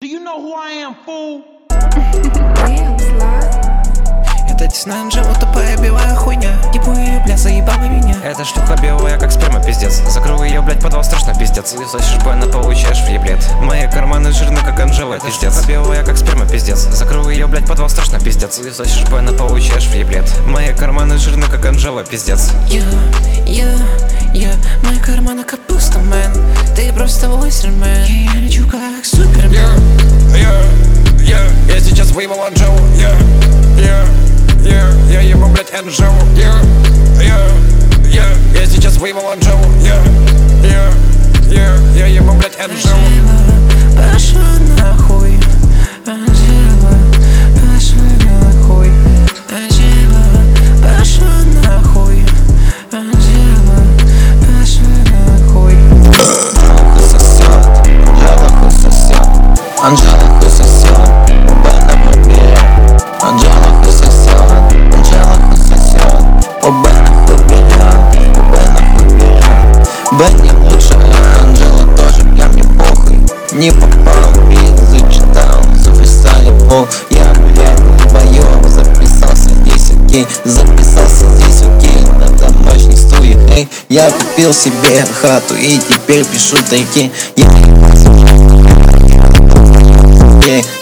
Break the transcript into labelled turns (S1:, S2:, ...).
S1: Do you know who I am, fool?
S2: Это Disney Анжела, тупая белая хуйня. Ебу ее, бля, заебала меня.
S3: Эта шлюха белая, как сперма, пиздец. Закрой ее, блядь, подвал, страшно, пиздец. Слышишь, больно получаешь в еблет. Мои карманы жирны, как Анжела, пиздец. Шлюха белая, как сперма, пиздец. Закрой ее, блядь, подвал, страшно, пиздец. Слышишь, больно получаешь в еблет. Мои карманы жирны, как Анжела, пиздец.
S2: Мои карманы капуста, мэн. Ты просто лосермен. Я лечу как супермен.
S3: Я сейчас выебал Анжелу. Я ебу, блядь, Анжелу. Я сейчас выебал Анжелу. Я ебу, блядь, Анжелу.
S2: Пошла нахуй, Анжела, пошла нахуй, Анжела, пошла нахуй, Анжела, пошла нахуй.
S4: Анжела хуй сосет, Бена побере. Анжела хуй сосет, Анжела хуй сосет, Бена хуй берет, Бена хуй берет. Бенни лучшая, Анжела тоже, я мне похуй. Не попал, бит зачитал, записали пол. Я, блядь, долбоёб, записался здесь, окей. Записался здесь, окей, на домашних стульях, эй. Я купил себе хату и теперь пишу тайки. Я